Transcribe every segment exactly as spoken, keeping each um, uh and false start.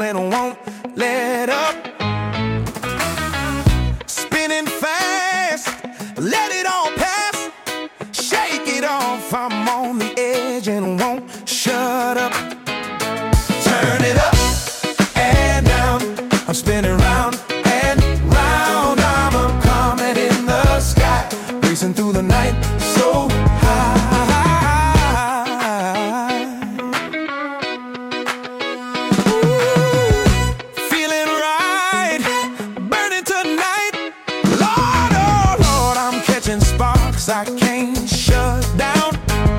and won't let up. Spinning fast, let it all pass. Shake it off, I'm on the edge and won't shut up. Turn it up and down, I'm spinning round and round. I'm a comet in the sky, racing through the night so high. Ooh, feeling right, burning tonight. Lord, oh Lord, I'm catching sparks I can't shut down.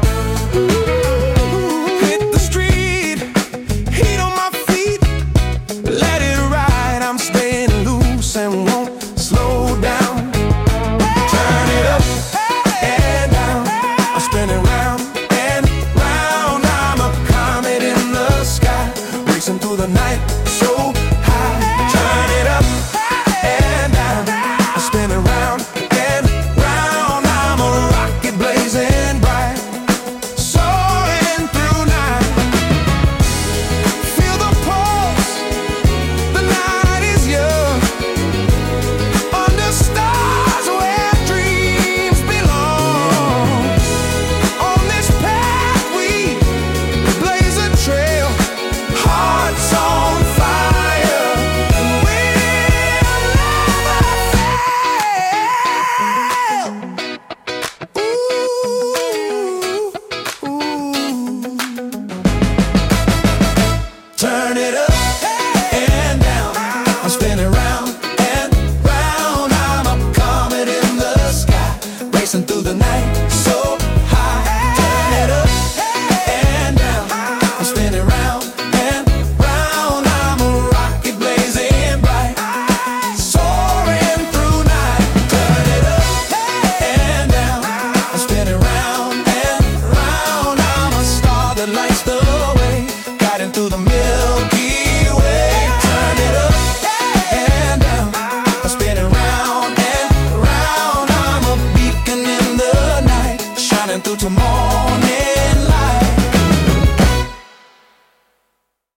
Hit the street, heat on my feet. Let it ride, I'm staying loose and won't slow down. Turn it up and down, I'm spinning round and round. I'm a comet in the sky, racing through the night so high. Turn it up and down, I'm spinning round and round. I'm a rocket blazing bright, soaring through night. Feel the pulse, the night is young. Under stars where dreams belong. On this path we blaze a trail, hearts on fire, and we'll never fail. Ooh, ooh. Turn it up and down, I'm spinning round and round. I'm a comet in the sky, racing through the night so